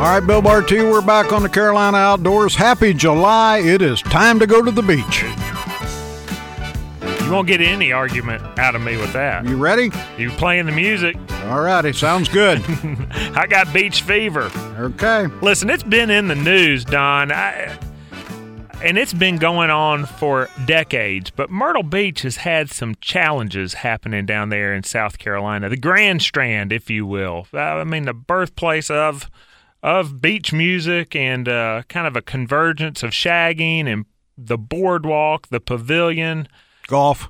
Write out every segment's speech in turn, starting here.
All right, Bill Barty, we're back on the Carolina Outdoors. Happy July. It is time to go to the beach. You won't get any argument out of me with that. You ready? You playing the music? All righty, sounds good. I got beach fever. Okay. Listen, it's been in the news, Don, and it's been going on for decades, but Myrtle Beach has had some challenges happening down there in South Carolina. The Grand Strand, if you will. I mean, the birthplace of beach music and kind of a convergence of shagging and the boardwalk, the pavilion. Golf.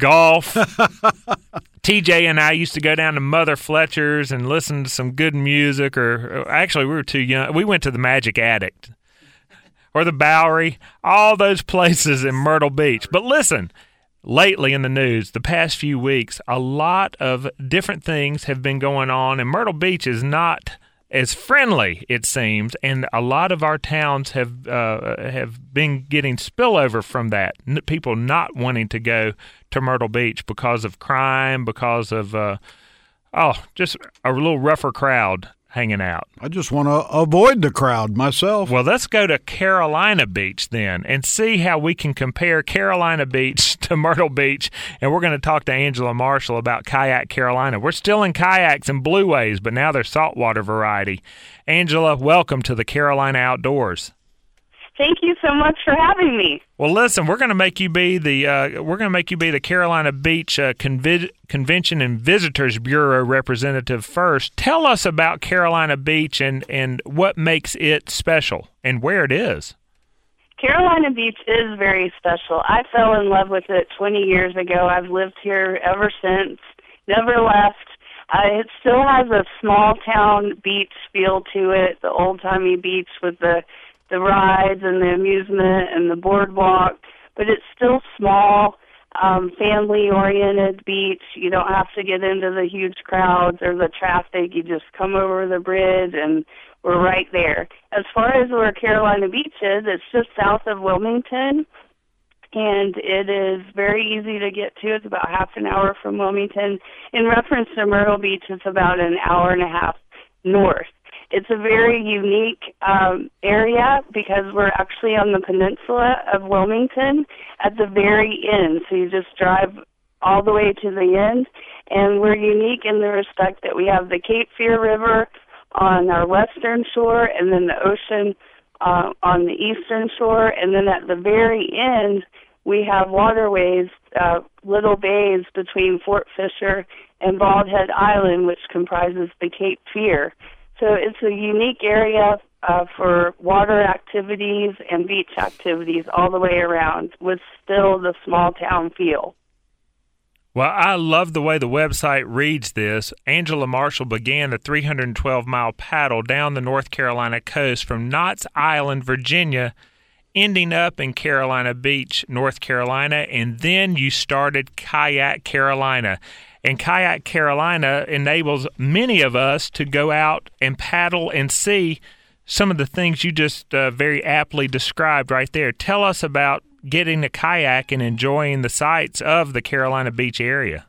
TJ and I used to go down to Mother Fletcher's and listen to some good music, or actually we were too young. We went to the Magic Addict or the Bowery, all those places in Myrtle Beach. But listen, lately in the news, the past few weeks, a lot of different things have been going on, and Myrtle Beach is not as friendly, it seems, and a lot of our towns have been getting spillover from that. People not wanting to go to Myrtle Beach because of crime, because of just a little rougher crowd hanging out. I just want to avoid the crowd myself. Well, let's go to Carolina Beach then and see how we can compare Carolina Beach to Myrtle Beach. And we're going to talk to Angela Marshall about Kayak Carolina. We're still in kayaks and blue ways, but now they're saltwater variety. Angela, welcome to the Carolina Outdoors. Thank you so much for having me. Well, listen, we're going to make you be the Carolina Beach Convention and Visitors Bureau representative first. Tell us about Carolina Beach and what makes it special and where it is. Carolina Beach is very special. I fell in love with it 20 years ago. I've lived here ever since, never left. It still has a small town beach feel to it, the old-timey beach with the rides and the amusement and the boardwalk, but it's still small, family-oriented beach. You don't have to get into the huge crowds or the traffic. You just come over the bridge and we're right there. As far as where Carolina Beach is, it's just south of Wilmington, and it is very easy to get to. It's about half an hour from Wilmington. In reference to Myrtle Beach, it's about an hour and a half north. It's a very unique area because we're actually on the peninsula of Wilmington at the very end. So you just drive all the way to the end. And we're unique in the respect that we have the Cape Fear River on our western shore and then the ocean on the eastern shore. And then at the very end, we have waterways, little bays between Fort Fisher and Bald Head Island, which comprises the Cape Fear. So it's a unique area for water activities and beach activities all the way around with still the small town feel. Well, I love the way the website reads this. Angela Marshall began a 312-mile paddle down the North Carolina coast from Knott's Island, Virginia, ending up in Carolina Beach, North Carolina, and then you started Kayak Carolina. And Kayak Carolina enables many of us to go out and paddle and see some of the things you just very aptly described right there. Tell us about getting a kayak and enjoying the sights of the Carolina Beach area.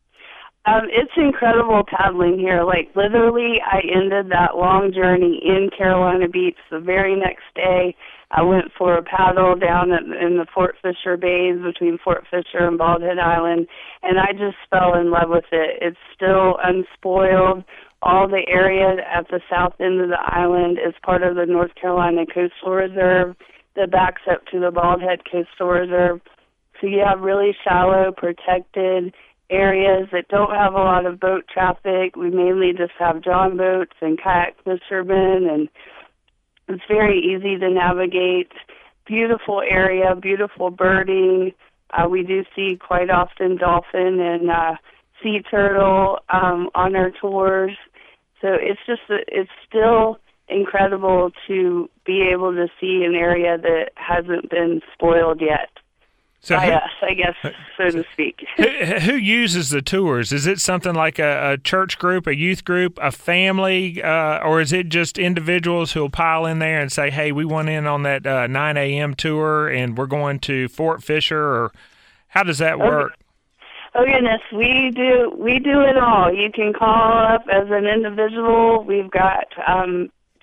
It's incredible paddling here. Like, literally, I ended that long journey in Carolina Beach the very next day. I went for a paddle down in the Fort Fisher Bays between Fort Fisher and Bald Head Island, and I just fell in love with it. It's still unspoiled. All the area at the south end of the island is part of the North Carolina Coastal Reserve that backs up to the Bald Head Coastal Reserve. So you have really shallow, protected areas that don't have a lot of boat traffic. We mainly just have john boats and kayak fishermen, and it's very easy to navigate. Beautiful area, beautiful birding. We do see quite often dolphin and sea turtle on our tours. So it's still incredible to be able to see an area that hasn't been spoiled yet. So by us, I guess, so to speak. Who uses the tours? Is it something like a church group, a youth group, a family, or is it just individuals who will pile in there and say, hey, we want in on that 9 a.m. tour and we're going to Fort Fisher, or how does that work? Oh, goodness, we do it all. You can call up as an individual. We've got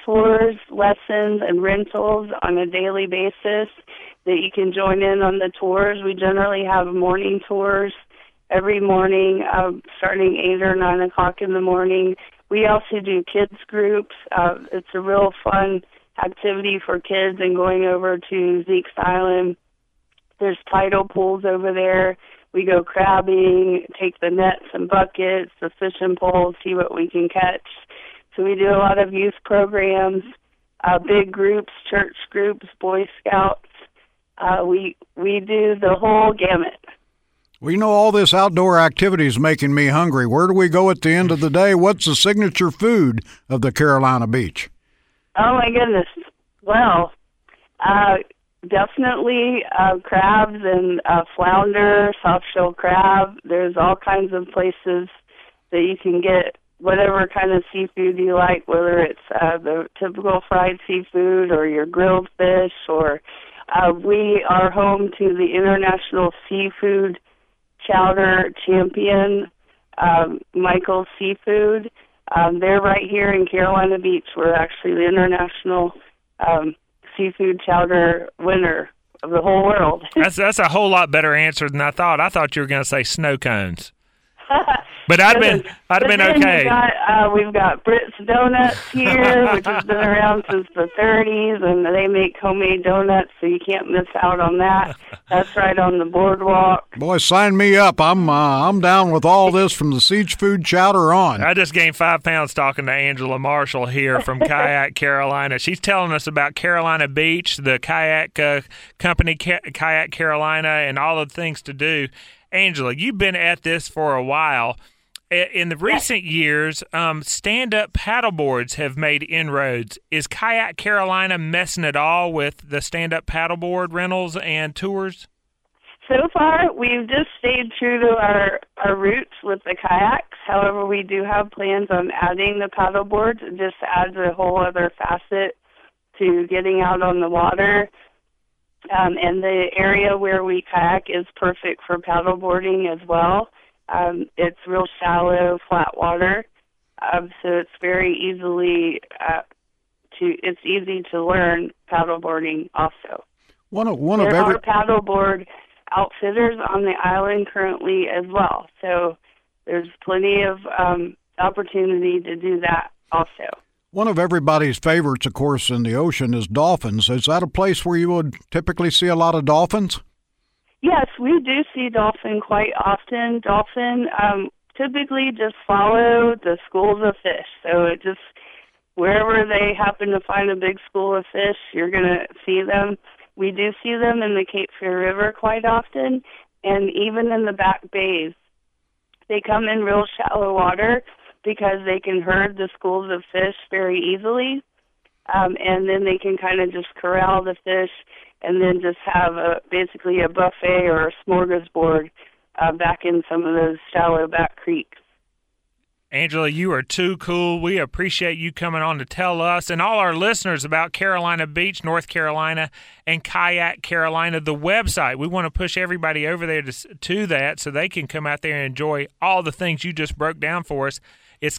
tours, lessons, and rentals on a daily basis that you can join in on the tours. We generally have morning tours every morning, starting 8 or 9 o'clock in the morning. We also do kids groups. It's a real fun activity for kids, and going over to Zeke's Island. There's tidal pools over there. We go crabbing, take the nets and buckets, the fishing poles, see what we can catch. So we do a lot of youth programs, big groups, church groups, Boy Scouts. We do the whole gamut. Well, you know, all this outdoor activity is making me hungry. Where do we go at the end of the day? What's the signature food of the Carolina Beach? Oh, my goodness. Well, definitely crabs and flounder, soft-shell crab. There's all kinds of places that you can get whatever kind of seafood you like, whether it's the typical fried seafood or your grilled fish. Or we are home to the International Seafood Chowder Champion, Michael's Seafood. They're right here in Carolina Beach. We're actually the International Seafood Chowder winner of the whole world. That's a whole lot better answer than I thought. I thought you were going to say snow cones. But I'd have been okay. We've got Britt's Donuts here, which has been around since the 30s, and they make homemade donuts, so you can't miss out on that. That's right on the boardwalk. Boy, sign me up. I'm down with all this from the Seafood Chowder on. I just gained 5 pounds talking to Angela Marshall here from Kayak Carolina. She's telling us about Carolina Beach, the kayak company Kayak Carolina, and all the things to do. Angela, you've been at this for a while. In the recent years, stand-up paddleboards have made inroads. Is Kayak Carolina messing at all with the stand-up paddleboard rentals and tours? So far, we've just stayed true to our roots with the kayaks. However, we do have plans on adding the paddleboards. It just adds a whole other facet to getting out on the water. And the area where we kayak is perfect for paddleboarding as well. It's real shallow, flat water, so it's very it's easy to learn paddleboarding also. There are paddleboard outfitters on the island currently as well, so there's plenty of opportunity to do that also. One of everybody's favorites, of course, in the ocean is dolphins. Is that a place where you would typically see a lot of dolphins? Yes, we do see dolphin quite often. Dolphin typically just follow the schools of fish. So it just, wherever they happen to find a big school of fish, you're going to see them. We do see them in the Cape Fear River quite often, and even in the back bays. They come in real shallow water because they can herd the schools of fish very easily, and then they can kind of just corral the fish and then just have basically a buffet or a smorgasbord back in some of those shallow back creeks. Angela, you are too cool. We appreciate you coming on to tell us and all our listeners about Carolina Beach, North Carolina, and Kayak Carolina, the website. We want to push everybody over there to that so they can come out there and enjoy all the things you just broke down for us. It's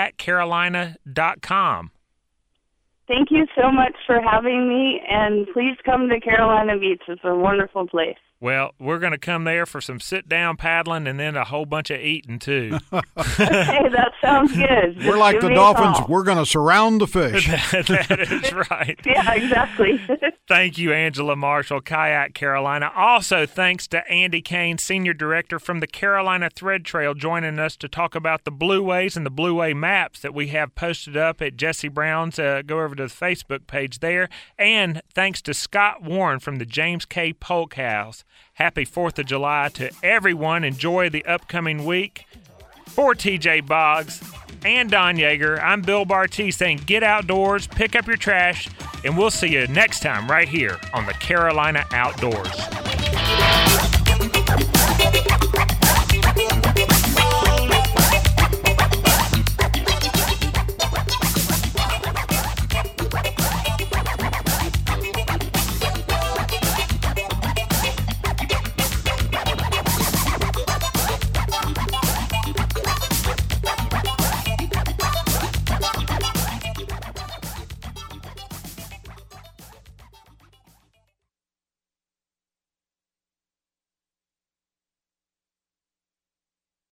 kayakcarolina.com. Thank you so much for having me, and please come to Carolina Beach. It's a wonderful place. Well, we're going to come there for some sit-down paddling and then a whole bunch of eating, too. Okay, that sounds good. We're like the dolphins. We're going to surround the fish. That is right. Yeah, exactly. Thank you, Angela Marshall, Kayak Carolina. Also, thanks to Andy Kane, Senior Director from the Carolina Thread Trail, joining us to talk about the Blue Ways and the Blue Way maps that we have posted up at Jesse Brown's. Go over to the Facebook page there. And thanks to Scott Warren from the James K. Polk House. Happy 4th of July to everyone. Enjoy the upcoming week. For TJ Boggs and Don Yeager, I'm Bill Bartee saying get outdoors, pick up your trash, and we'll see you next time right here on the Carolina Outdoors.